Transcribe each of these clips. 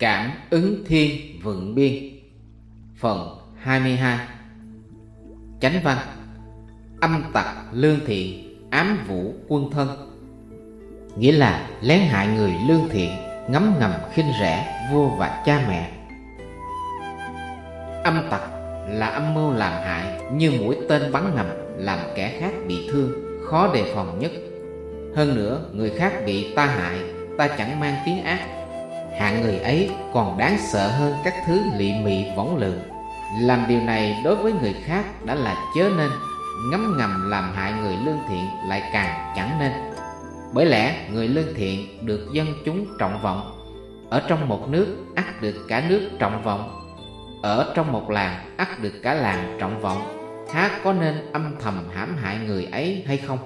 Cảm ứng thiên vượng biên. Phần 22. Chánh văn: âm tặc lương thiện, ám vũ quân thân. Nghĩa là lén hại người lương thiện, ngấm ngầm khinh rẻ vua và cha mẹ. Âm tặc là âm mưu làm hại, như mũi tên bắn ngầm, làm kẻ khác bị thương, khó đề phòng nhất. Hơn nữa, người khác bị ta hại, ta chẳng mang tiếng ác. Hạng người ấy còn đáng sợ hơn các thứ lị mị võng lượn. Làm điều này đối với người khác đã là chớ nên, ngấm ngầm làm hại người lương thiện lại càng chẳng nên. Bởi lẽ người lương thiện được dân chúng trọng vọng. Ở trong một nước ắt được cả nước trọng vọng, ở trong một làng ắt được cả làng trọng vọng. Há có nên âm thầm hãm hại người ấy hay không?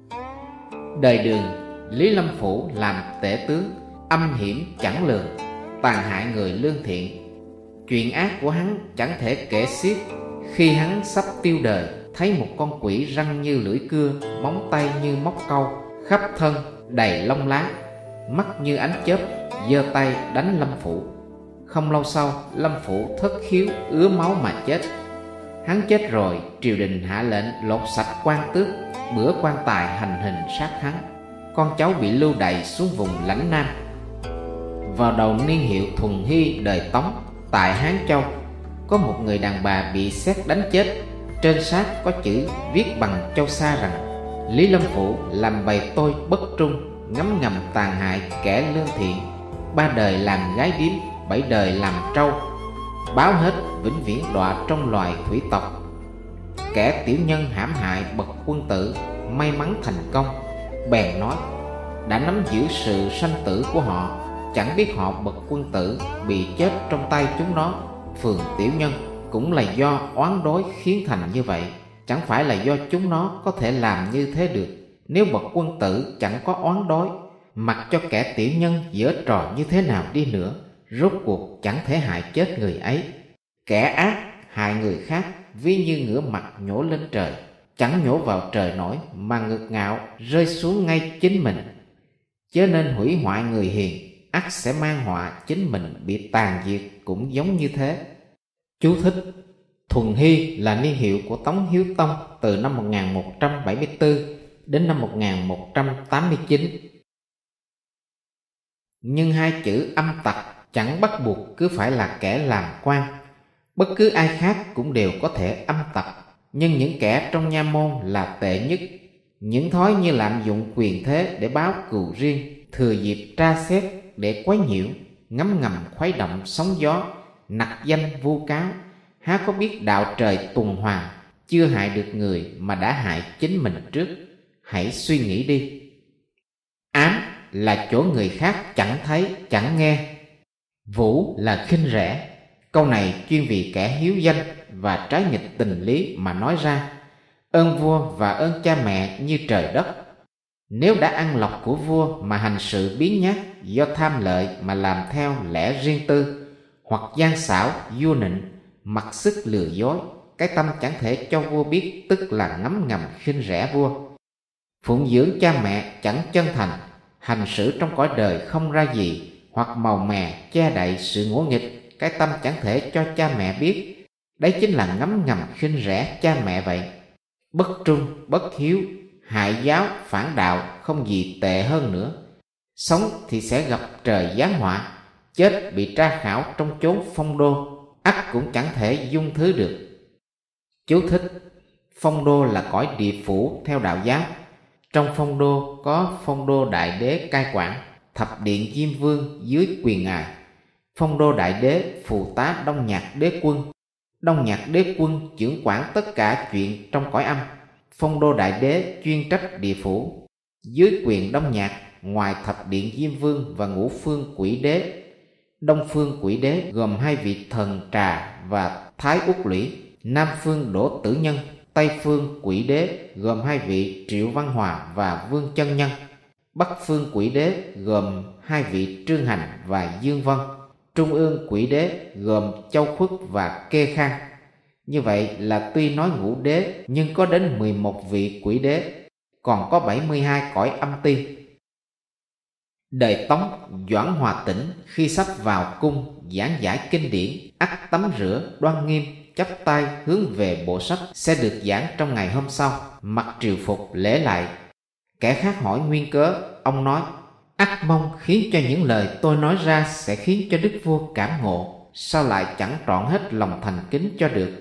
Đời Đường, Lý Lâm Phủ làm tể tướng, âm hiểm chẳng lường, tàn hại người lương thiện. Chuyện ác của hắn chẳng thể kể xiết. Khi hắn sắp tiêu đời, thấy một con quỷ răng như lưỡi cưa, móng tay như móc câu, khắp thân đầy lông lá, mắt như ánh chớp, giơ tay đánh Lâm Phủ. Không lâu sau, Lâm Phủ thất khiếu ứa máu mà chết. Hắn chết rồi, triều đình hạ lệnh lột sạch quan tước, bữa quan tài hành hình sát hắn. Con cháu bị lưu đày xuống vùng lãnh Nam. Vào đầu niên hiệu Thuần Hy đời Tống, tại Hán Châu, có một người đàn bà bị sét đánh chết. Trên xác có chữ viết bằng châu sa rằng: Lý Lâm Phủ làm bầy tôi bất trung, ngấm ngầm tàn hại kẻ lương thiện. 3 đời làm gái điếm, 7 đời làm trâu, báo hết vĩnh viễn đọa trong loài thủy tộc. Kẻ tiểu nhân hãm hại bậc quân tử, may mắn thành công, bèn nói: đã nắm giữ sự sanh tử của họ, chẳng biết họ bậc quân tử bị chết trong tay chúng nó. Phường tiểu nhân cũng là do oán đối khiến thành như vậy, chẳng phải là do chúng nó có thể làm như thế được. Nếu bậc quân tử chẳng có oán đối, mặc cho kẻ tiểu nhân giở trò như thế nào đi nữa, rốt cuộc chẳng thể hại chết người ấy. Kẻ ác hại người khác ví như ngửa mặt nhổ lên trời, chẳng nhổ vào trời nổi mà ngược ngạo rơi xuống ngay chính mình. Chớ nên hủy hoại người hiền, ắt sẽ mang họa chính mình bị tàn diệt cũng giống như thế. Chú thích: Thuần Hy là niên hiệu của Tống Hiếu Tông từ năm 1174 đến năm 1189. Nhưng hai chữ âm tặc chẳng bắt buộc cứ phải là kẻ làm quan. Bất cứ ai khác cũng đều có thể âm tặc, nhưng những kẻ trong nha môn là tệ nhất. Những thói như lạm dụng quyền thế để báo cừu riêng, thừa dịp tra xét để quấy nhiễu, ngấm ngầm khuấy động sóng gió, nặc danh vu cáo, há có biết đạo trời tuần hoàn, chưa hại được người mà đã hại chính mình trước. Hãy suy nghĩ đi. Ám là chỗ người khác chẳng thấy chẳng nghe. Vũ là khinh rẻ. Câu này chuyên vì kẻ hiếu danh và trái nghịch tình lý mà nói ra. Ơn vua và ơn cha mẹ như trời đất. Nếu đã ăn lộc của vua mà hành sự biến nhát, do tham lợi mà làm theo lẽ riêng tư, hoặc gian xảo vua nịnh, mặc sức lừa dối, cái tâm chẳng thể cho vua biết, tức là ngấm ngầm khinh rẻ vua. Phụng dưỡng cha mẹ chẳng chân thành, hành xử trong cõi đời không ra gì, hoặc màu mè che đậy sự ngỗ nghịch, cái tâm chẳng thể cho cha mẹ biết, đấy chính là ngấm ngầm khinh rẻ cha mẹ vậy. Bất trung, bất hiếu, hại giáo, phản đạo không gì tệ hơn nữa. Sống thì sẽ gặp trời giáng họa, chết bị tra khảo trong chốn phong đô, ắt cũng chẳng thể dung thứ được. Chú thích: phong đô là cõi địa phủ theo đạo giáo. Trong phong đô có phong đô đại đế cai quản, thập điện diêm vương dưới quyền ngài. Phong đô đại đế phụ tá Đông Nhạc đế quân. Đông Nhạc đế quân chưởng quản tất cả chuyện trong cõi âm. Phong đô đại đế chuyên trách địa phủ. Dưới quyền Đông Nhạc, ngoài thập điện diêm vương và ngũ phương quỷ đế, Đông phương quỷ đế gồm 2 vị thần Trà và Thái Úc Lũy, Nam phương Đỗ Tử Nhân, Tây phương quỷ đế gồm 2 vị Triệu Văn Hòa và Vương Chân Nhân, Bắc phương quỷ đế gồm 2 vị Trương Hành và Dương Vân, Trung ương quỷ đế gồm Châu Khuất và Kê Khang. Như vậy là tuy nói ngũ đế nhưng có đến 11 vị quỷ đế, còn có 72 cõi âm ti. Đời Tống, Doãn Hòa Tĩnh khi sắp vào cung giảng giải kinh điển, ắt tắm rửa đoan nghiêm, chắp tay hướng về bộ sách sẽ được giảng trong ngày hôm sau, mặc triều phục lễ lại. Kẻ khác hỏi nguyên cớ, ông nói: ắt mong khiến cho những lời tôi nói ra sẽ khiến cho đức vua cảm ngộ, sao lại chẳng trọn hết lòng thành kính cho được.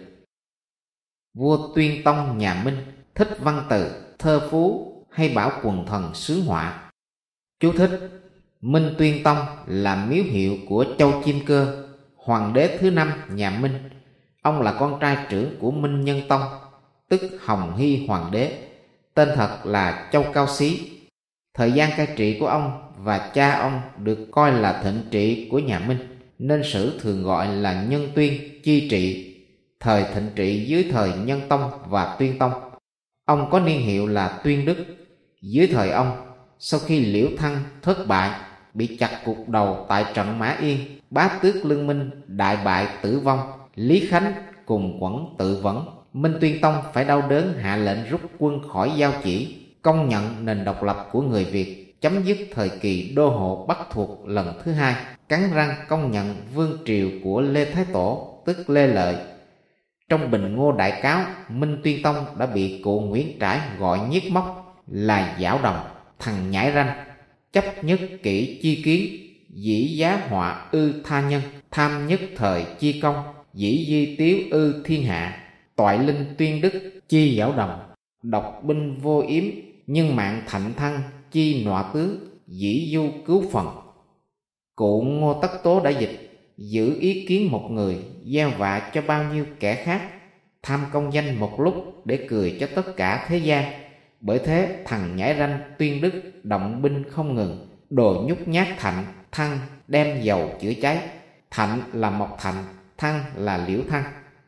Vua Tuyên Tông nhà Minh thích văn từ, thơ phú hay bảo quần thần sướng họa. Chú thích: Minh Tuyên Tông là miếu hiệu của Châu Chim Cơ, hoàng đế thứ 5 nhà Minh. Ông là con trai trưởng của Minh Nhân Tông, tức Hồng Hy hoàng đế. Tên thật là Châu Cao Xí. Thời gian cai trị của ông và cha ông được coi là thịnh trị của nhà Minh, nên sử thường gọi là Nhân Tuyên chi trị. Thời thịnh trị dưới thời Nhân Tông và Tuyên Tông, ông có niên hiệu là Tuyên Đức. Dưới thời ông, sau khi Liễu Thăng thất bại, bị chặt cụt đầu tại trận Mã Yên, Bá Tước Lương Minh đại bại tử vong, Lý Khánh cùng quẫn tự vẫn, Minh Tuyên Tông phải đau đớn hạ lệnh rút quân khỏi Giao Chỉ, công nhận nền độc lập của người Việt, chấm dứt thời kỳ đô hộ Bắc thuộc lần thứ 2, cắn răng công nhận vương triều của Lê Thái Tổ, tức Lê Lợi. Trong Bình Ngô Đại Cáo, Minh Tuyên Tông đã bị cụ Nguyễn Trãi gọi nhiếc móc là giảo đồng, thằng nhãi ranh, chấp nhất kỹ chi kiến, dĩ giá họa ư tha nhân, tham nhất thời chi công, dĩ di tiếu ư thiên hạ, toại linh Tuyên Đức chi giảo đồng, độc binh vô yếm, nhưng mạng thạnh thăng chi nọa tướng, dĩ du cứu phần. Cụ Ngô Tất Tố đã dịch: giữ ý kiến một người, gieo vạ cho bao nhiêu kẻ khác, tham công danh một lúc để cười cho tất cả thế gian. Bởi thế thằng nhãi ranh Tuyên Đức động binh không ngừng, đồ nhút nhát Thạnh, Thăng đem dầu chữa cháy. Thạnh là Mộc Thạnh, Thăng là Liễu Thăng.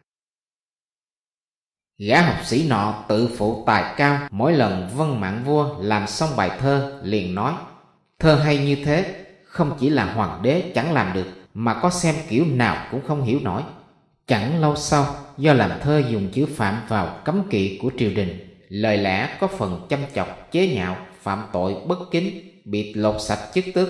Gã học sĩ nọ tự phụ tài cao, mỗi lần vâng mạng vua làm xong bài thơ liền nói: thơ hay như thế, không chỉ là hoàng đế chẳng làm được, mà có xem kiểu nào cũng không hiểu nổi. Chẳng lâu sau, do làm thơ dùng chữ phạm vào cấm kỵ của triều đình, lời lẽ có phần châm chọc chế nhạo, phạm tội bất kính, bị lột sạch chức tước.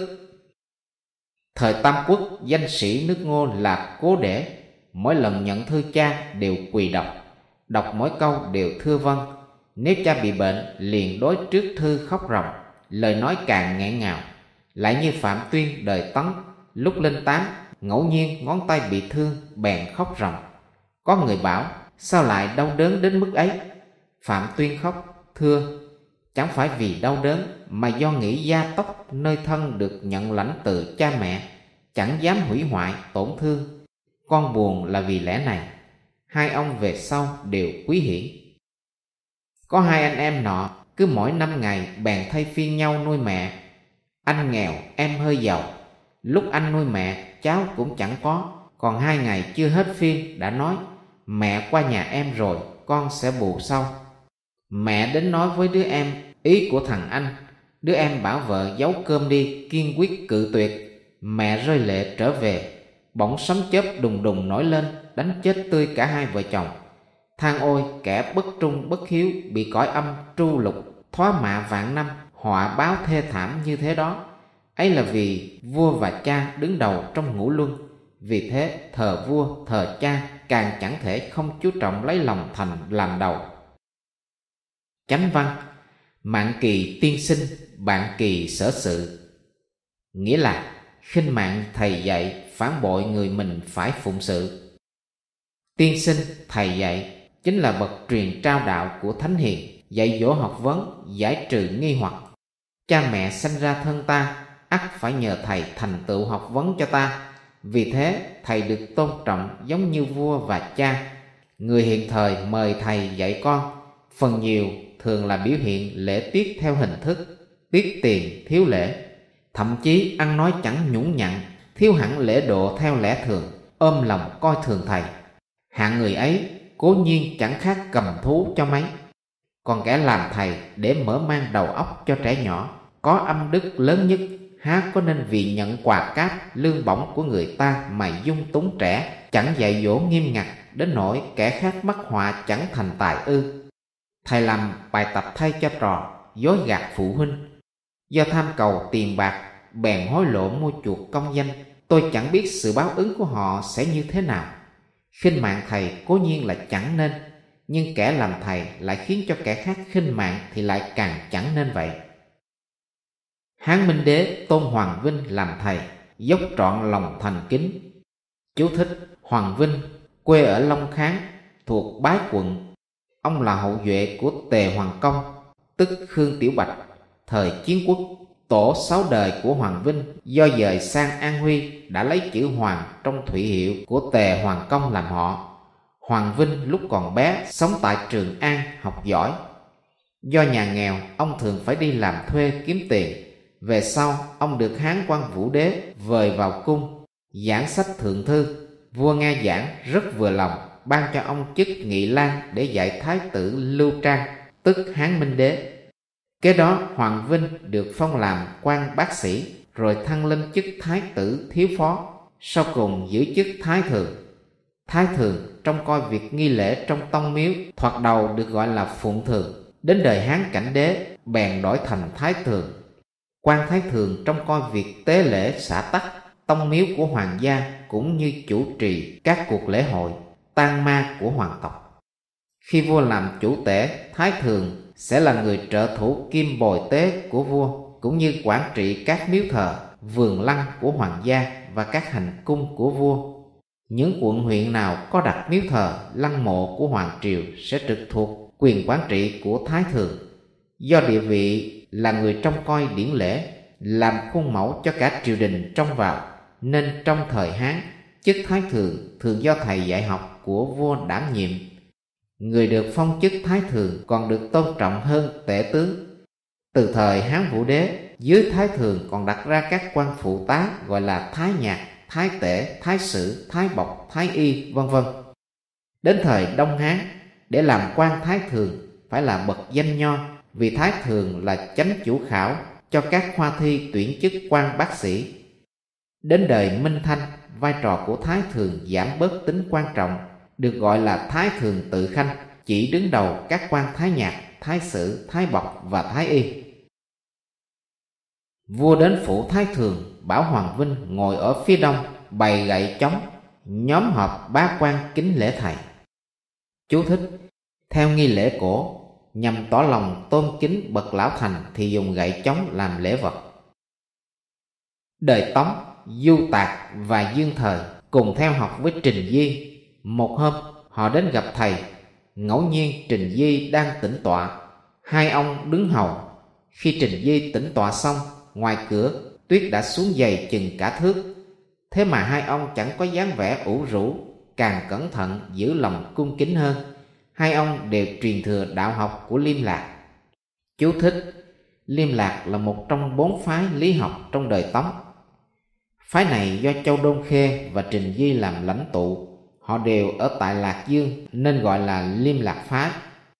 Thời Tam Quốc, danh sĩ nước Ngô là Cố Để, mỗi lần nhận thư cha đều quỳ đọc mỗi câu đều thưa vâng. Nếu cha bị bệnh liền đối trước thư khóc ròng, lời nói càng nghẹn ngào. Lại như Phạm Tuyên đời Tấn, lúc lên 8, ngẫu nhiên ngón tay bị thương bèn khóc ròng. Có người bảo: sao lại đau đớn đến mức ấy? Phạm Tuyên khóc thưa: chẳng phải vì đau đớn, mà do nghĩ gia tốc nơi thân được nhận lãnh từ cha mẹ, chẳng dám hủy hoại tổn thương. Con buồn là vì lẽ này. Hai ông về sau đều quý hiển. Có hai anh em nọ, cứ mỗi 5 ngày bèn thay phiên nhau nuôi mẹ. Anh nghèo, em hơi giàu. Lúc anh nuôi mẹ, cháu cũng chẳng có. Còn 2 ngày chưa hết phiên đã nói: mẹ qua nhà em rồi, con sẽ bù sau. Mẹ đến nói với đứa em ý của thằng anh. Đứa em bảo vợ giấu cơm đi, kiên quyết cự tuyệt. Mẹ rơi lệ trở về. Bỗng sấm chớp đùng đùng nổi lên, đánh chết tươi cả hai vợ chồng. Than ôi kẻ bất trung bất hiếu, bị cõi âm tru lục, thoá mạ vạn năm, họa báo thê thảm như thế đó. Ấy là vì vua và cha đứng đầu trong ngũ luân. Vì thế thờ vua thờ cha càng chẳng thể không chú trọng lấy lòng thành làm đầu. Chánh văn: mạng kỳ tiên sinh, bạn kỳ sở sự. Nghĩa là khinh mạng thầy dạy, phản bội người mình phải phụng sự. Tiên sinh, thầy dạy chính là bậc truyền trao đạo của thánh hiền, dạy dỗ học vấn, giải trừ nghi hoặc. Cha mẹ sanh ra thân ta, ắt phải nhờ thầy thành tựu học vấn cho ta. Vì thế thầy được tôn trọng giống như vua và cha. Người hiện thời mời thầy dạy con, phần nhiều thường là biểu hiện lễ tiết theo hình thức, tiết tiền thiếu lễ, thậm chí ăn nói chẳng nhũng nhặn, thiếu hẳn lễ độ theo lẽ thường, ôm lòng coi thường thầy. Hạng người ấy cố nhiên chẳng khác cầm thú cho mấy. Còn kẻ làm thầy để mở mang đầu óc cho trẻ nhỏ, có âm đức lớn nhất, há có nên vì nhận quà cáp lương bổng của người ta mà dung túng trẻ, chẳng dạy dỗ nghiêm ngặt đến nỗi kẻ khác mắc họa chẳng thành tài ư? Thầy làm bài tập thay cho trò, dối gạt phụ huynh. Do tham cầu tiền bạc bèn hối lộ mua chuộc công danh. Tôi chẳng biết sự báo ứng của họ sẽ như thế nào. Khinh mạng thầy cố nhiên là chẳng nên, nhưng kẻ làm thầy lại khiến cho kẻ khác khinh mạng thì lại càng chẳng nên vậy. Hán Minh Đế tôn Hoàng Vinh làm thầy, dốc trọn lòng thành kính. Chú thích: Hoàng Vinh quê ở Long Kháng, thuộc Bái quận. Ông là hậu duệ của Tề Hoàng Công, tức Khương Tiểu Bạch, thời Chiến Quốc. Tổ 6 đời của Hoàng Vinh do dời sang An Huy đã lấy chữ Hoàng trong thụy hiệu của Tề Hoàng Công làm họ. Hoàng Vinh lúc còn bé sống tại Trường An học giỏi. Do nhà nghèo, ông thường phải đi làm thuê kiếm tiền. Về sau, ông được Hán Quang Vũ Đế vời vào cung giảng sách thượng thư. Vua nghe giảng rất vừa lòng, ban cho ông chức Nghị Lang để dạy Thái tử Lưu Trang, tức Hán Minh Đế. Kế đó Hoàng Vinh được phong làm quan bác sĩ, rồi thăng lên chức Thái tử thiếu phó, sau cùng giữ chức Thái Thường. Thái Thường trông coi việc nghi lễ trong tông miếu, thoạt đầu được gọi là Phụng Thường. Đến đời Hán Cảnh Đế bèn đổi thành Thái Thường. Quan Thái Thường trông coi việc tế lễ xã tắc, tông miếu của hoàng gia, cũng như chủ trì các cuộc lễ hội tang ma của hoàng tộc. Khi vua làm chủ tể, Thái Thường sẽ là người trợ thủ kim bồi tế của vua, cũng như quản trị các miếu thờ, vườn lăng của hoàng gia và các hành cung của vua. Những quận huyện nào có đặt miếu thờ, lăng mộ của hoàng triều sẽ trực thuộc quyền quản trị của Thái Thường. Do địa vị là người trông coi điển lễ, làm khuôn mẫu cho cả triều đình trông vào, nên trong thời Hán, chức Thái Thường thường do thầy dạy học của vua đảm nhiệm. Người được phong chức Thái Thường còn được tôn trọng hơn tể tướng. Từ thời Hán Vũ Đế, dưới Thái Thường còn đặt ra các quan phụ tá gọi là Thái Nhạc, Thái Tể, Thái Sử, Thái Bộc, Thái Y, vân vân. Đến thời Đông Hán, để làm quan Thái Thường phải là bậc danh nho, vì Thái Thường là chánh chủ khảo cho các khoa thi tuyển chức quan bác sĩ. Đến đời Minh Thanh, vai trò của Thái Thường giảm bớt tính quan trọng, được gọi là Thái Thường tự khanh, chỉ đứng đầu các quan Thái Nhạc, Thái Sử, Thái Bộc và Thái Y. Vua đến phủ Thái Thường, bảo Hoàng Vinh ngồi ở phía đông, bày gậy chống, nhóm họp bá quan kính lễ thầy. Chú thích: Theo nghi lễ cổ, nhằm tỏ lòng tôn kính bậc lão thành thì dùng gậy chống làm lễ vật. Đời Tống, Du Tạc và Dương Thời cùng theo học với Trình Di. Một hôm họ đến gặp thầy, ngẫu nhiên Trình Di đang tĩnh tọa, hai ông đứng hầu. Khi Trình Di tĩnh tọa xong, ngoài cửa tuyết đã xuống dày chừng cả thước. Thế mà hai ông chẳng có dáng vẻ ủ rũ, càng cẩn thận giữ lòng cung kính hơn. Hai ông đều truyền thừa đạo học của Liêm Lạc. Chú thích: Liêm Lạc là một trong 4 phái lý học trong đời Tống. Phái này do Châu Đôn Khê và Trình Di làm lãnh tụ. Họ đều ở tại Lạc Dương nên gọi là Liêm Lạc phái.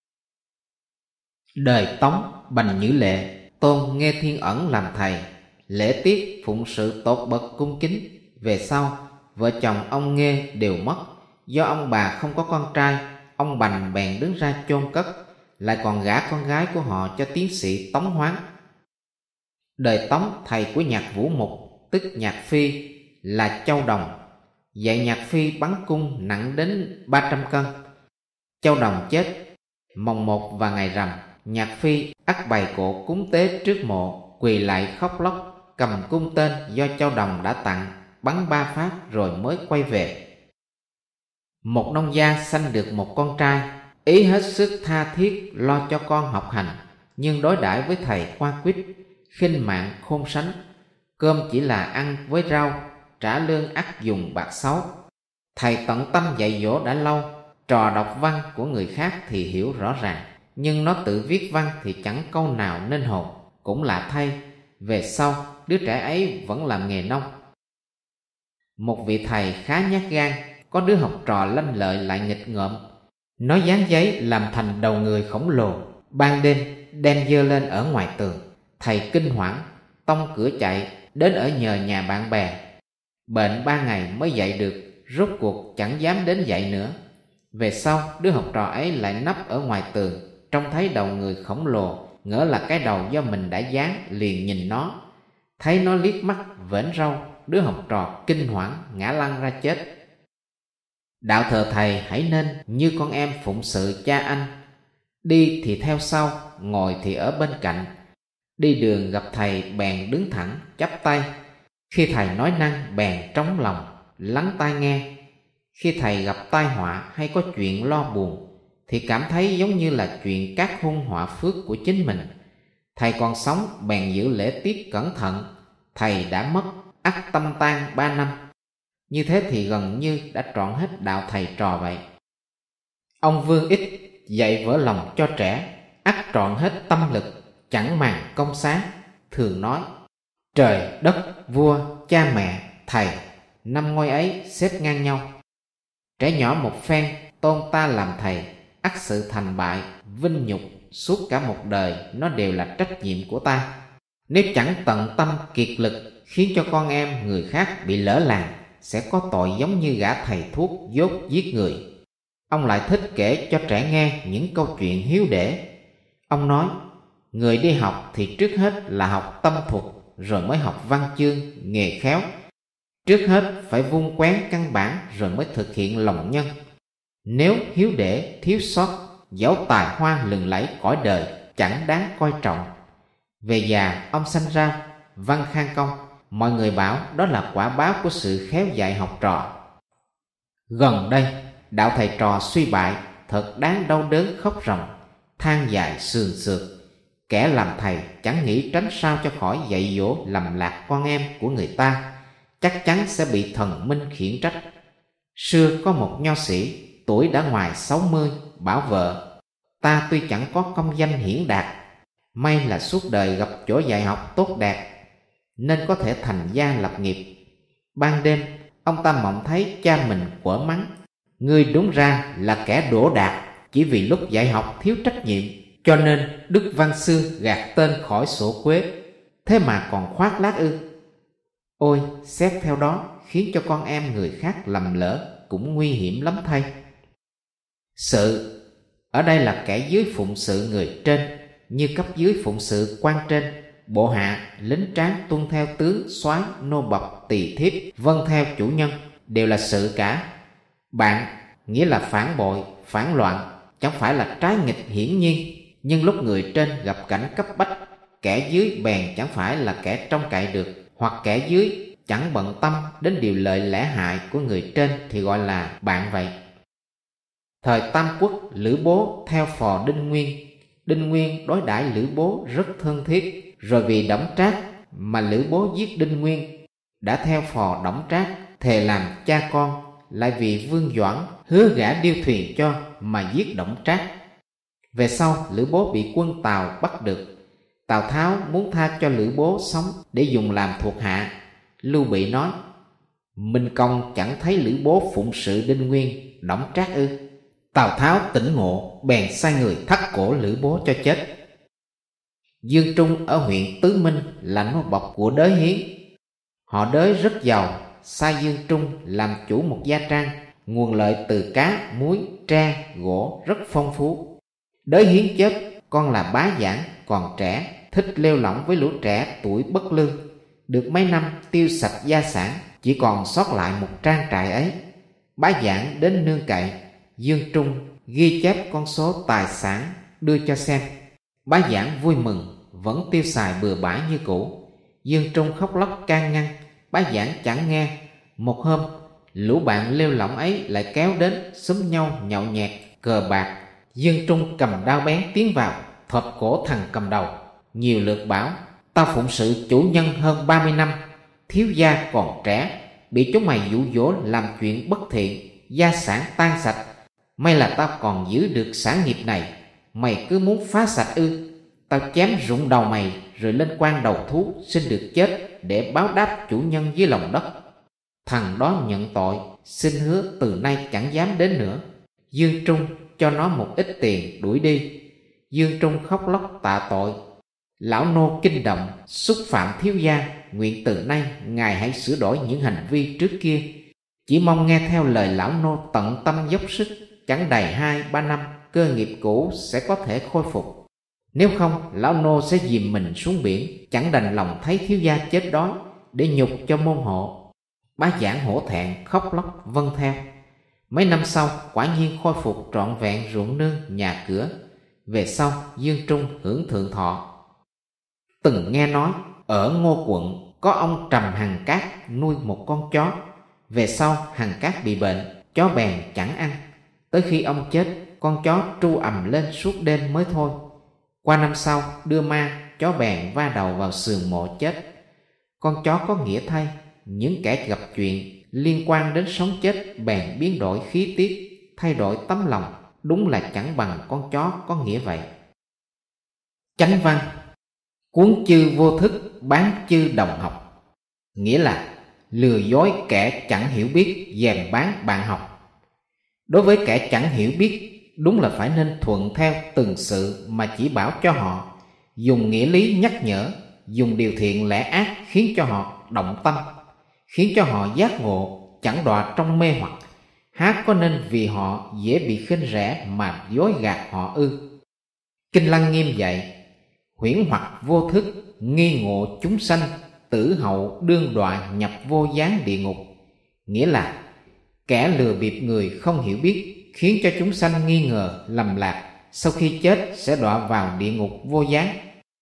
Đời Tống, Bành Nhữ Lệ tôn Nghê Thiên Ẩn làm thầy, lễ tiết phụng sự tột bậc cung kính. Về sau, vợ chồng ông Nghê đều mất. Do ông bà không có con trai, ông Bành bèn đứng ra chôn cất, lại còn gả con gái của họ cho tiến sĩ Tống Hoán. Đời Tống, thầy của Nhạc Vũ Mục, tức Nhạc Phi, là Châu Đồng, dạy Nhạc Phi bắn cung nặng đến 300 cân. Châu Đồng chết. Mồng 1 và ngày rằm, Nhạc Phi ắt bày cộ cúng tế trước mộ, quỳ lại khóc lóc, cầm cung tên do Châu Đồng đã tặng, bắn 3 phát rồi mới quay về. Một nông gia sanh được một con trai, ý hết sức tha thiết lo cho con học hành, nhưng đối đãi với thầy qua quýt, khinh mạng khôn sánh. Cơm chỉ là ăn với rau, trả lương ắt dùng bạc xấu. Thầy tận tâm dạy dỗ đã lâu, trò đọc văn của người khác thì hiểu rõ ràng, nhưng nó tự viết văn thì chẳng câu nào nên hồn. Cũng lạ thay, về sau đứa trẻ ấy vẫn làm nghề nông. Một vị thầy khá nhát gan, có đứa học trò lanh lợi lại nghịch ngợm. Nó dán giấy làm thành đầu người khổng lồ, ban đêm đem dơ lên ở ngoài tường. Thầy kinh hoảng, tông cửa chạy đến ở nhờ nhà bạn bè. Bệnh 3 ngày mới dạy được, rốt cuộc chẳng dám đến dạy nữa. Về sau đứa học trò ấy lại nấp ở ngoài tường, trông thấy đầu người khổng lồ, ngỡ là cái đầu do mình đã dán, liền nhìn nó. Thấy nó liếc mắt vểnh râu, đứa học trò kinh hoảng ngã lăn ra chết. Đạo thờ thầy hãy nên như con em phụng sự cha anh, đi thì theo sau, ngồi thì ở bên cạnh. Đi đường gặp thầy bèn đứng thẳng chắp tay, khi thầy nói năng bèn trống lòng lắng tai nghe. Khi thầy gặp tai họa hay có chuyện lo buồn thì cảm thấy giống như là chuyện các hung họa phước của chính mình. Thầy còn sống bèn giữ lễ tiết cẩn thận. Thầy đã mất ắt tâm tan 3 năm. Như thế thì gần như đã trọn hết đạo thầy trò vậy. Ông Vương Ích dạy vỡ lòng cho trẻ, ắt trọn hết tâm lực, chẳng màng công xá. Thường nói: trời đất vua cha mẹ thầy, năm ngôi ấy xếp ngang nhau. Trẻ nhỏ một phen tôn ta làm thầy, ắt sự thành bại vinh nhục suốt cả một đời nó đều là trách nhiệm của ta. Nếu chẳng tận tâm kiệt lực khiến cho con em người khác bị lỡ làng, sẽ có tội giống như gã thầy thuốc dốt giết người. Ông lại thích kể cho trẻ nghe những câu chuyện hiếu để. Ông nói: người đi học thì trước hết là học tâm thuật, rồi mới học văn chương, nghề khéo. Trước hết phải vun quén căn bản, rồi mới thực hiện lòng nhân. Nếu hiếu để thiếu sót, dẫu tài hoa lừng lẫy cõi đời chẳng đáng coi trọng. Về già ông sanh ra văn khang công, mọi người bảo đó là quả báo của sự khéo dạy học trò. Gần đây đạo thầy trò suy bại, thật đáng đau đớn khóc ròng, than dài sườn sượt. Kẻ làm thầy chẳng nghĩ tránh sao cho khỏi dạy dỗ lầm lạc con em của người ta, chắc chắn sẽ bị thần minh khiển trách. Xưa có một nho sĩ tuổi đã ngoài 60 bảo vợ: ta tuy chẳng có công danh hiển đạt, may là suốt đời gặp chỗ dạy học tốt đẹp, nên có thể thành gia lập nghiệp. Ban đêm ông ta mộng thấy cha mình quở mắng: ngươi đúng ra là kẻ đổ đạt, chỉ vì lúc dạy học thiếu trách nhiệm, cho nên Đức Văn Xương gạt tên khỏi sổ quế, thế mà còn khoác lác ư? Ôi, xét theo đó khiến cho con em người khác lầm lỡ cũng nguy hiểm lắm thay. Sự ở đây là kẻ dưới phụng sự người trên, như cấp dưới phụng sự quan trên. Bộ hạ, lính tráng tuân theo tướng, soái, nô bộc, tỳ thiếp, vâng theo chủ nhân, đều là sự cả. Bạn nghĩa là phản bội, phản loạn, chẳng phải là trái nghịch hiển nhiên. Nhưng lúc người trên gặp cảnh cấp bách, kẻ dưới bèn chẳng phải là kẻ trông cậy được, hoặc kẻ dưới chẳng bận tâm đến điều lợi lẽ hại của người trên thì gọi là bạn vậy. Thời Tam Quốc, Lữ Bố theo phò Đinh Nguyên. Đinh Nguyên đối đãi Lữ Bố rất thân thiết, rồi vì Đổng Trác mà Lữ Bố giết Đinh Nguyên. Đã theo phò Đổng Trác thề làm cha con, lại vì Vương Doãn hứa gả điêu thuyền cho mà giết Đổng Trác. Về sau Lữ Bố bị quân Tào bắt được. Tào Tháo muốn tha cho Lữ Bố sống để dùng làm thuộc hạ. Lưu Bị nói: Minh Công chẳng thấy Lữ Bố phụng sự Đinh Nguyên, Đổng Trác ư? Tào Tháo tỉnh ngộ, bèn sai người thắt cổ Lữ Bố cho chết. Dương Trung ở huyện Tứ Minh là nô bộc của Đới Hiến. Họ Đới rất giàu, sai Dương Trung làm chủ một gia trang, nguồn lợi từ cá, muối, tre, gỗ rất phong phú. Đới Hiến chết, con là Bá Giảng còn trẻ, thích lêu lỏng với lũ trẻ tuổi bất lương. Được mấy năm tiêu sạch gia sản, chỉ còn sót lại một trang trại ấy. Bá Giảng đến nương cậy, Dương Trung ghi chép con số tài sản đưa cho xem. Bá Giảng vui mừng, vẫn tiêu xài bừa bãi như cũ. Dương Trung khóc lóc can ngăn, Bá Giảng chẳng nghe. Một hôm, lũ bạn lêu lỏng ấy lại kéo đến xúm nhau nhậu nhẹt, cờ bạc. Dương Trung cầm đao bén tiến vào, thọt cổ thằng cầm đầu, nhiều lượt bảo: tao phụng sự chủ nhân hơn 30 năm, thiếu gia còn trẻ, bị chúng mày dụ dỗ làm chuyện bất thiện, gia sản tan sạch. May là tao còn giữ được sản nghiệp này, mày cứ muốn phá sạch ư? Tao chém rụng đầu mày rồi lên quan đầu thú, xin được chết để báo đáp chủ nhân dưới lòng đất. Thằng đó nhận tội, xin hứa từ nay chẳng dám đến nữa. Dương Trung cho nó một ít tiền đuổi đi. Dương Trung khóc lóc tạ tội. Lão nô kinh động, xúc phạm thiếu gia, nguyện từ nay ngài hãy sửa đổi những hành vi trước kia, chỉ mong nghe theo lời lão nô tận tâm dốc sức. Chẳng đầy 2-3 năm, cơ nghiệp cũ sẽ có thể khôi phục. Nếu không, lão nô sẽ dìm mình xuống biển, chẳng đành lòng thấy thiếu gia chết đói, để nhục cho môn hộ. Bá Giảng hổ thẹn khóc lóc vâng theo. Mấy năm sau, quả nhiên khôi phục trọn vẹn ruộng nương nhà cửa. Về sau, Dương Trung hưởng thượng thọ. Từng nghe nói ở Ngô Quận có ông Trầm Hằng Cát nuôi một con chó. Về sau Hằng Cát bị bệnh, chó bèn chẳng ăn. Tới khi ông chết, con chó tru ầm lên suốt đêm mới thôi. Qua năm sau đưa ma, chó bèn va đầu vào sườn mộ chết. Con chó có nghĩa thay, những kẻ gặp chuyện liên quan đến sống chết bèn biến đổi khí tiết, thay đổi tấm lòng, đúng là chẳng bằng con chó có nghĩa vậy. Chánh văn: cuốn chư vô thức, bán chư đồng học. Nghĩa là lừa dối kẻ chẳng hiểu biết, dèm bán bạn học. Đối với kẻ chẳng hiểu biết, đúng là phải nên thuận theo từng sự mà chỉ bảo cho họ, dùng nghĩa lý nhắc nhở, dùng điều thiện lẽ ác khiến cho họ động tâm, khiến cho họ giác ngộ, chẳng đọa trong mê hoặc. Há có nên vì họ dễ bị khinh rẻ mà dối gạt họ ư? Kinh Lăng Nghiêm dạy: huyễn hoặc vô thức, nghi ngộ chúng sanh, tử hậu đương đọa nhập vô gián địa ngục. Nghĩa là kẻ lừa bịp người không hiểu biết, khiến cho chúng sanh nghi ngờ lầm lạc, sau khi chết sẽ đọa vào địa ngục vô gián.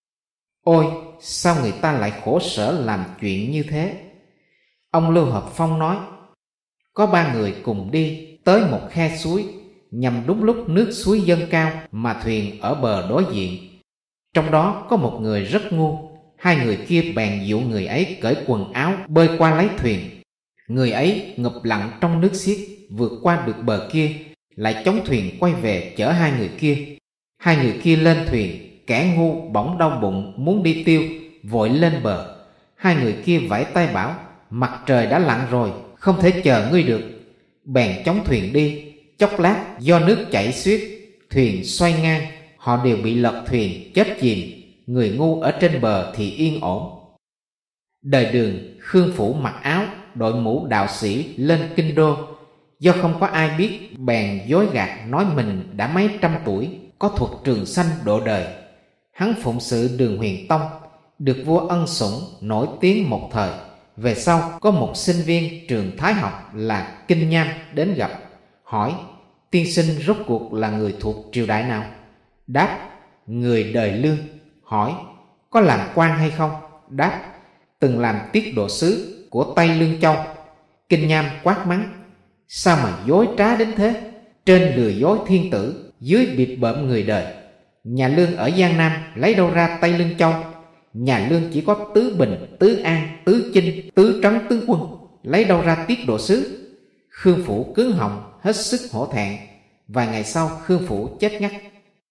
Ôi, sao người ta lại khổ sở làm chuyện như thế? Ông Lưu Hợp Phong nói: có 3 người cùng đi tới một khe suối, nhằm đúng lúc nước suối dâng cao mà thuyền ở bờ đối diện. Trong đó có một người rất ngu, 2 người kia bèn dụ người ấy cởi quần áo bơi qua lấy thuyền. Người ấy ngụp lặn trong nước xiết, vượt qua được bờ kia, lại chống thuyền quay về chở 2 người kia. 2 người kia lên thuyền, kẻ ngu bỗng đau bụng muốn đi tiêu, vội lên bờ. 2 người kia vẫy tay bảo: mặt trời đã lặn rồi, không thể chờ ngươi được. Bèn chống thuyền đi. Chốc lát do nước chảy xiết, thuyền xoay ngang, họ đều bị lật thuyền chết chìm. Người ngu ở trên bờ thì yên ổn. Đời Đường, Khương Phủ mặc áo, đội mũ đạo sĩ lên kinh đô. Do không có ai biết, bèn dối gạt nói mình đã mấy trăm tuổi, có thuật trường sanh độ đời. Hắn phụng sự Đường Huyền Tông, được vua ân sủng, nổi tiếng một thời. Về sau có một sinh viên trường Thái học là Kinh Nham đến gặp, hỏi: tiên sinh rốt cuộc là người thuộc triều đại nào? Đáp: người đời Lương. Hỏi: có làm quan hay không? Đáp: từng làm tiết độ sứ của Tây Lương Châu. Kinh Nham quát mắng: sao mà dối trá đến thế? Trên lừa dối thiên tử, dưới bịp bợm người đời. Nhà Lương ở Giang Nam lấy đâu ra Tây Lương Châu? Nhà Lương chỉ có Tứ Bình, Tứ An, Tứ Chinh, Tứ Trấn, Tứ Quân, lấy đâu ra tiết độ sứ? Khương Phủ cứng họng, hết sức hổ thẹn. Vài ngày sau Khương Phủ chết ngắt.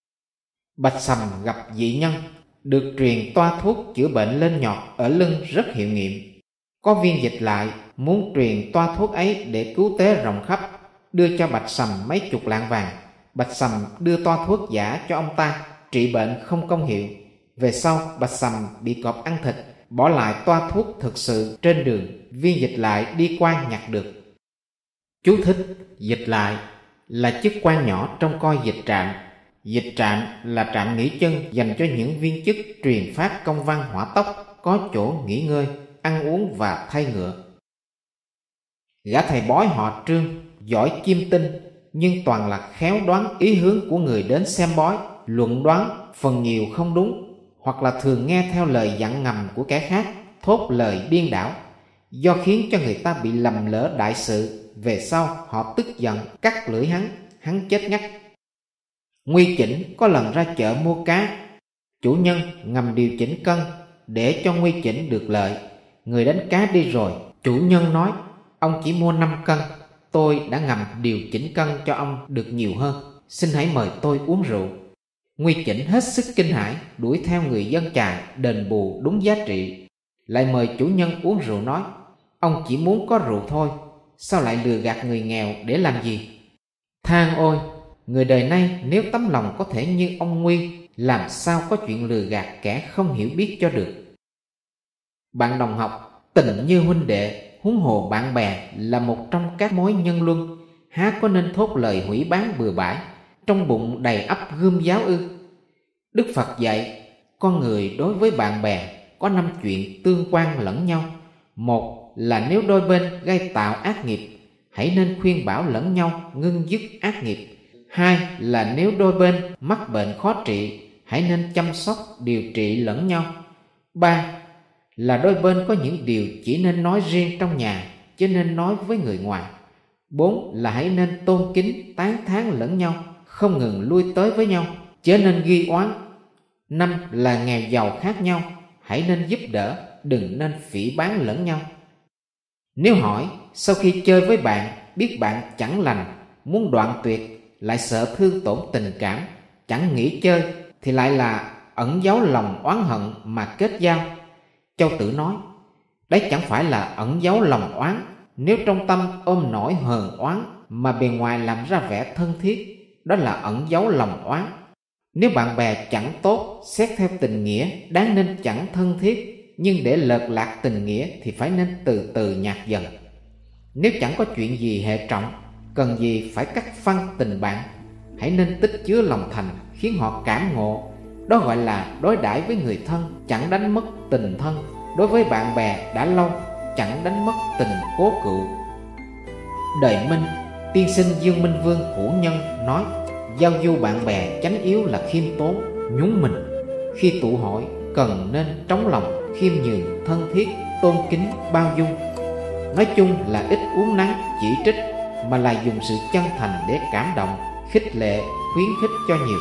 Bạch Sầm gặp dị nhân, được truyền toa thuốc chữa bệnh lên nhọt ở lưng rất hiệu nghiệm. Có viên dịch lại muốn truyền toa thuốc ấy để cứu tế rộng khắp, đưa cho Bạch Sầm mấy chục lạng vàng. Bạch Sầm đưa toa thuốc giả cho ông ta, trị bệnh không công hiệu. Về sau Bạch Sầm bị cọp ăn thịt, bỏ lại toa thuốc thực sự trên đường. Viên dịch lại đi qua nhặt được. Chú thích: dịch lại là chức quan nhỏ trong coi dịch trạm. Dịch trạm là trạm nghỉ chân dành cho những viên chức truyền phát công văn hỏa tốc, có chỗ nghỉ ngơi, ăn uống và thay ngựa. Gã thầy bói họ Trương giỏi chiêm tinh, nhưng toàn là khéo đoán ý hướng của người đến xem bói. Luận đoán phần nhiều không đúng, hoặc là thường nghe theo lời dặn ngầm của kẻ khác, thốt lời điên đảo, do khiến cho người ta bị lầm lỡ đại sự. Về sau họ tức giận cắt lưỡi hắn chết ngắt. Nguy Chỉnh có lần ra chợ mua cá, chủ nhân ngầm điều chỉnh cân để cho Nguy Chỉnh được lợi. Người đánh cá đi rồi, chủ nhân nói: ông chỉ mua 5 cân, tôi đã ngầm điều chỉnh cân cho ông được nhiều hơn, xin hãy mời tôi uống rượu. Nguy Chỉnh hết sức kinh hãi, đuổi theo người dân chài đền bù đúng giá trị, lại mời chủ nhân uống rượu, nói: ông chỉ muốn có rượu thôi, sao lại lừa gạt người nghèo để làm gì? Than ôi, người đời nay nếu tấm lòng có thể như ông Nguy, làm sao có chuyện lừa gạt kẻ không hiểu biết cho được. Bạn đồng học, tình như huynh đệ, huống hồ bạn bè là một trong các mối nhân luân, há có nên thốt lời hủy bán bừa bãi, trong bụng đầy ắp gươm giáo ư? Đức Phật dạy con người đối với bạn bè có 5 chuyện tương quan lẫn nhau. Một là nếu đôi bên gây tạo ác nghiệp, hãy nên khuyên bảo lẫn nhau ngưng dứt ác nghiệp. Hai là nếu đôi bên mắc bệnh khó trị, hãy nên chăm sóc điều trị lẫn nhau. Ba là đôi bên có những điều chỉ nên nói riêng trong nhà, chứ nên nói với người ngoài. Bốn là hãy nên tôn kính tán thán lẫn nhau, không ngừng lui tới với nhau, chớ nên ghi oán. Năm là nghèo giàu khác nhau, hãy nên giúp đỡ, đừng nên phỉ báng lẫn nhau. Nếu hỏi sau khi chơi với bạn biết bạn chẳng lành, muốn đoạn tuyệt, lại sợ thương tổn tình cảm, chẳng nghĩ chơi, thì lại là ẩn giấu lòng oán hận mà kết giao. Châu Tử nói, đấy chẳng phải là ẩn giấu lòng oán. Nếu trong tâm ôm nỗi hờn oán mà bề ngoài làm ra vẻ thân thiết, đó là ẩn giấu lòng oán. Nếu bạn bè chẳng tốt, xét theo tình nghĩa đáng nên chẳng thân thiết, nhưng để lệch lạc tình nghĩa thì phải nên từ từ nhạt dần. Nếu chẳng có chuyện gì hệ trọng, cần gì phải cắt phăng tình bạn, hãy nên tích chứa lòng thành, khiến họ cảm ngộ. Đó gọi là đối đãi với người thân, chẳng đánh mất tình thân. Đối với bạn bè đã lâu, chẳng đánh mất tình cố cựu. Đời Minh, tiên sinh Dương Minh Vương Hữu Nhân nói, giao du bạn bè chánh yếu là khiêm tốn, nhún mình. Khi tụ hội cần nên trống lòng, khiêm nhường, thân thiết, tôn kính, bao dung. Nói chung là ít uốn nắn, chỉ trích, mà là dùng sự chân thành để cảm động, khích lệ, khuyến khích cho nhiều.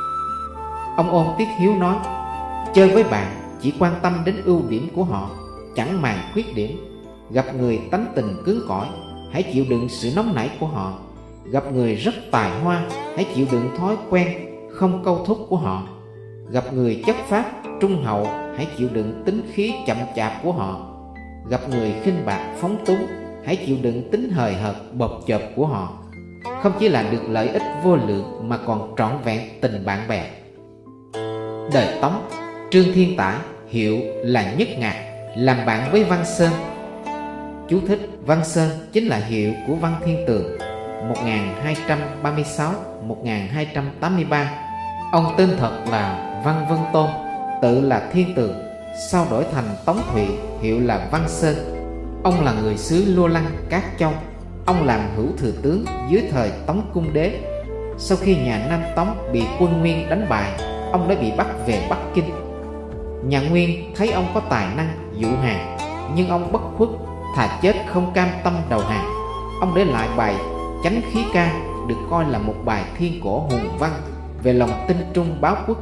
Ông Ôn Tiết Hiếu nói, chơi với bạn chỉ quan tâm đến ưu điểm của họ, chẳng màng khuyết điểm. Gặp người tánh tình cứng cỏi, hãy chịu đựng sự nóng nảy của họ. Gặp người rất tài hoa, hãy chịu đựng thói quen không câu thúc của họ. Gặp người chất phác, trung hậu, hãy chịu đựng tính khí chậm chạp của họ. Gặp người khinh bạc, phóng túng, hãy chịu đựng tính hời hợt, bộp chộp của họ. Không chỉ là được lợi ích vô lượng, mà còn trọn vẹn tình bạn bè. Đời Tống, Trương Thiên Tải, hiệu là Nhất Ngạc, làm bạn với Văn Sơn. Chú thích: Văn Sơn chính là hiệu của Văn Thiên Tường, 1236-1283. Ông tên thật là Văn Vân Tôn, tự là Thiên Tường, sau đổi thành Tống Thụy, hiệu là Văn Sơn. Ông là người xứ Lô Lăng, Cát Châu. Ông làm hữu thừa tướng dưới thời Tống Cung Đế. Sau khi nhà Nam Tống bị quân Nguyên đánh bại, ông đã bị bắt về Bắc Kinh. Nhà Nguyên thấy ông có tài năng dụ hàng, nhưng ông bất khuất, thà chết không cam tâm đầu hàng. Ông để lại bài Chánh Khí Ca, được coi là một bài thiên cổ hùng văn về lòng tinh trung báo quốc.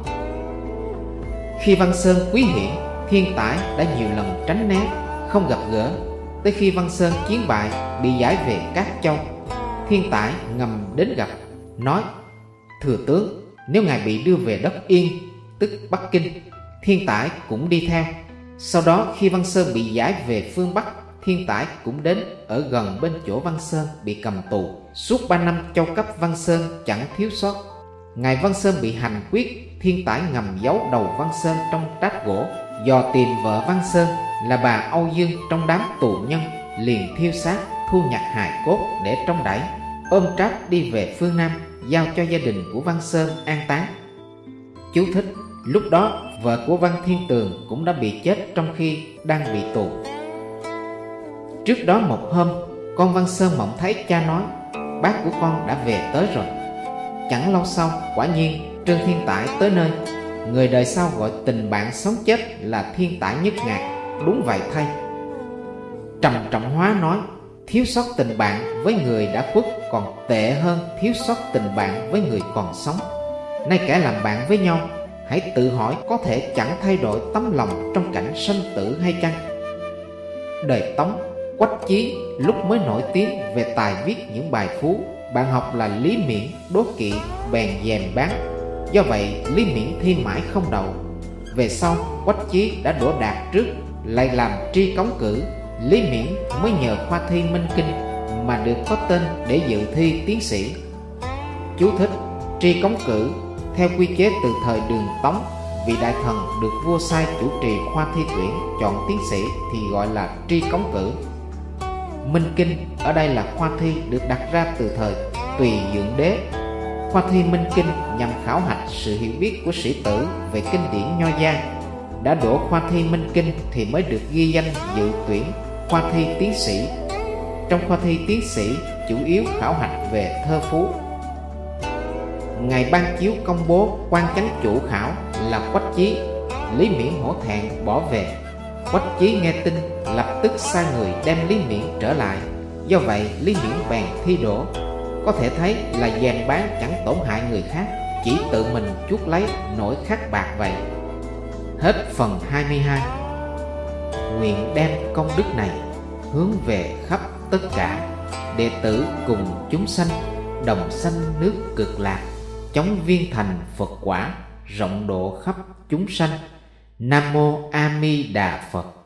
Khi Văn Sơn quý hiển, Thiên Tải đã nhiều lần tránh né, không gặp gỡ. Tới khi Văn Sơn chiến bại, bị giải về Cát Châu, Thiên Tải ngầm đến gặp, nói: Thừa tướng, nếu ngài bị đưa về đất Yên, tức Bắc Kinh, Thiên Tải cũng đi theo. Sau đó khi Văn Sơn bị giải về phương Bắc, Thiên Tải cũng đến ở gần bên chỗ Văn Sơn bị cầm tù. Suốt 3 năm châu cấp Văn Sơn chẳng thiếu sót. Ngày Văn Sơn bị hành quyết, Thiên Tải ngầm giấu đầu Văn Sơn trong trát gỗ, dò tìm vợ Văn Sơn là bà Âu Dương trong đám tù nhân, liền thiêu xác, thu nhặt hài cốt để trông đẩy, ôm trát đi về phương Nam, giao cho gia đình của Văn Sơn an táng. Chú thích: lúc đó vợ của Văn Thiên Tường cũng đã bị chết trong khi đang bị tù. Trước đó một hôm, con Văn Sơn mộng thấy cha nói: bác của con đã về tới rồi. Chẳng lâu sau, quả nhiên Trương Thiên Tải tới nơi. Người đời sau gọi tình bạn sống chết là Thiên Tải Nhất Ngạc. Đúng vậy thay. Trầm Trọng Hóa nói: thiếu sót tình bạn với người đã khuất còn tệ hơn thiếu sót tình bạn với người còn sống. Nay kẻ làm bạn với nhau, hãy tự hỏi có thể chẳng thay đổi tấm lòng trong cảnh sinh tử hay chăng? Đời Tống, Quách Chí lúc mới nổi tiếng về tài viết những bài phú, bạn học là Lý Miễn đố kỵ bèn dèm bán. Do vậy Lý Miễn thi mãi không đậu. Về sau Quách Chí đã đỗ đạt trước, lại làm tri cống cử. Lý Miễn mới nhờ khoa thi Minh Kinh mà được có tên để dự thi tiến sĩ. Chú thích: tri cống cử theo quy chế từ thời Đường Tống, vị đại thần được vua sai chủ trì khoa thi tuyển chọn tiến sĩ thì gọi là tri cống cử. Minh Kinh ở đây là khoa thi được đặt ra từ thời Tùy Dưỡng Đế. Khoa thi Minh Kinh nhằm khảo hạch sự hiểu biết của sĩ tử về kinh điển Nho gia. Đã đỗ khoa thi Minh Kinh thì mới được ghi danh dự tuyển khoa thi tiến sĩ. Trong khoa thi tiến sĩ chủ yếu khảo hạch về thơ phú. Ngày ban chiếu công bố quan chánh chủ khảo là Quách Chí. Lý Miễn hổ thẹn bỏ về. Quách Chí nghe tin lập tức sai người đem Lý Miễn trở lại. Do vậy Lý Miễn bèn thi đỗ. Có thể thấy là dèm bán chẳng tổn hại người khác, chỉ tự mình chuốc lấy nỗi khắc bạc vậy. Hết phần 22. Nguyện đem công đức này hướng về khắp tất cả đệ tử cùng chúng sanh, đồng sanh nước Cực Lạc, chống viên thành Phật quả, rộng độ khắp chúng sanh. Nam mô A Di Đà Phật.